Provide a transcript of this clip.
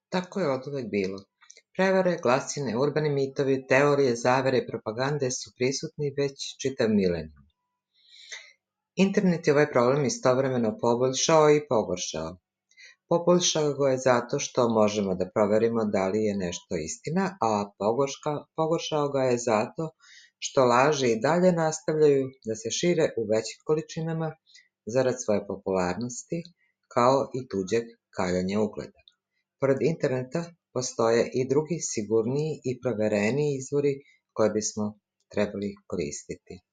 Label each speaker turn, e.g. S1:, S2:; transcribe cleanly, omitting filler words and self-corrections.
S1: Tako je oduvek bilo. Prevare, glasine, urbani mitovi, teorije, zavere i propagande su prisutni već čitav milenijum. Internet je ovaj problem istovremeno poboljšao i pogoršao. Poboljšao ga je zato što možemo da proverimo da li je nešto istina, a pogoršao ga je zato što laži i dalje nastavljaju da se šire u većim količinama zarad svoje popularnosti, kao i tuđeg kaljanja ugleda. Pored interneta postoje i drugi sigurniji i provereniji izvori koje bismo trebali koristiti.